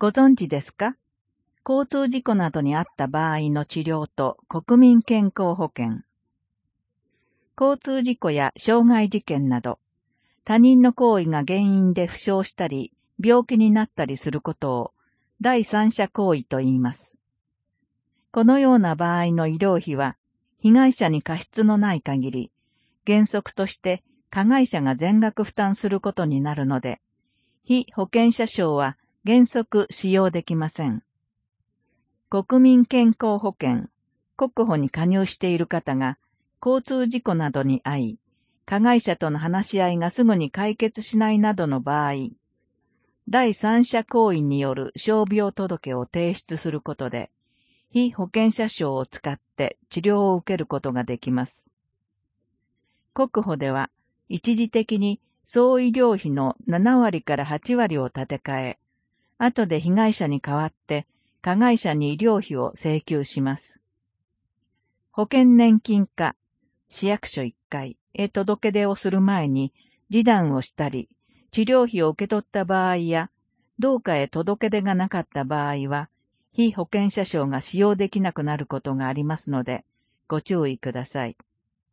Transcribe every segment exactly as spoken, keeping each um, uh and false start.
ご存知ですか？交通事故などにあった場合の治療と国民健康保険。交通事故や傷害事件など、他人の行為が原因で負傷したり、病気になったりすることを第三者行為と言います。このような場合の医療費は、被害者に過失のない限り、原則として加害者が全額負担することになるので、被保険者証は原則使用できません。国民健康保険、国保に加入している方が、交通事故などに遭い、加害者との話し合いがすぐに解決しないなどの場合、第三者行為による傷病届を提出することで、被保険者証を使って治療を受けることができます。国保では、一時的に総医療費のななわりからはちわりを立て替え、後で被害者に代わって加害者に医療費を請求します。保険年金課、市役所いっかいへ届け出をする前に示談をしたり、治療費を受け取った場合や、どうかへ届け出がなかった場合は、被保険者証が使用できなくなることがありますので、ご注意ください。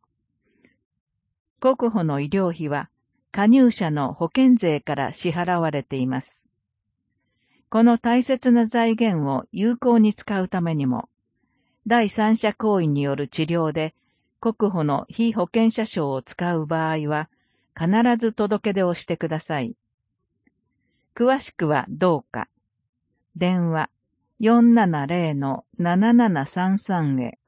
国保の医療費は、加入者の保険税から支払われています。この大切な財源を有効に使うためにも、第三者行為による治療で、国保の被保険者証を使う場合は、必ず届け出をしてください。詳しくはどうか。電話よんななゼロのななななさんさんへ。